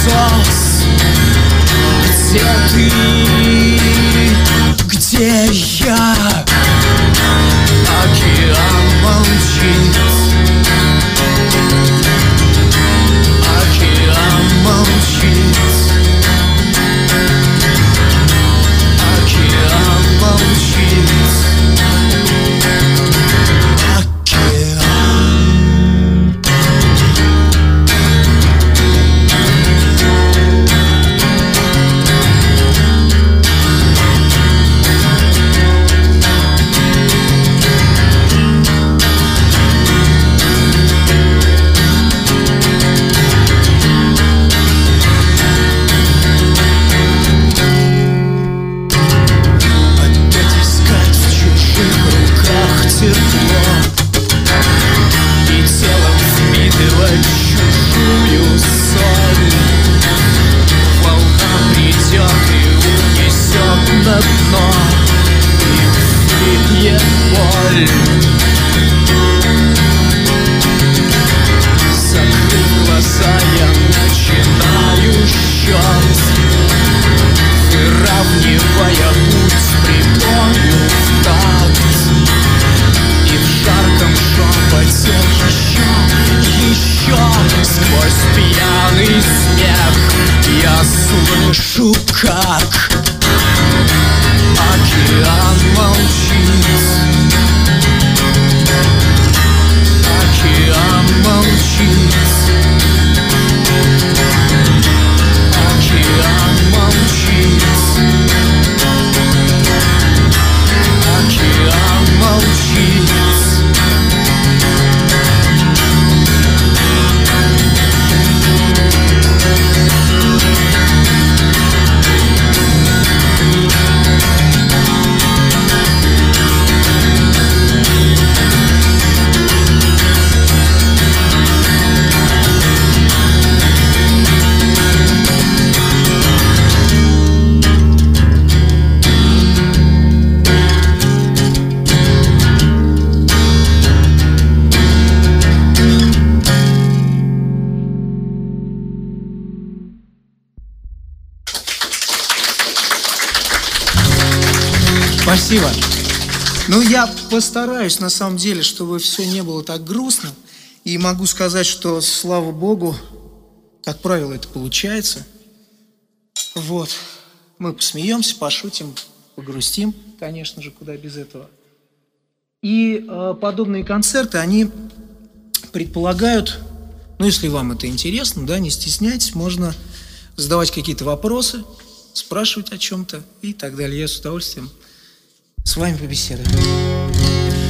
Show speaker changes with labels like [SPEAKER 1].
[SPEAKER 1] пылесос. Где ты? Где я? Океан молчит. Океан молчит. Океан молчит. Слышу, как океан молчит. Океан молчит. Океан молчит. Океан молчит. Спасибо. Ну, я постараюсь, на самом деле, чтобы все не было так грустно. И могу сказать, что, слава Богу, как правило, это получается. Вот. Мы посмеемся, пошутим, погрустим, конечно же, куда без этого. И подобные концерты, они предполагают, ну, если вам это интересно, да, не стесняйтесь, можно задавать какие-то вопросы, спрашивать о чем-то и так далее. Я с удовольствием с вами побеседую.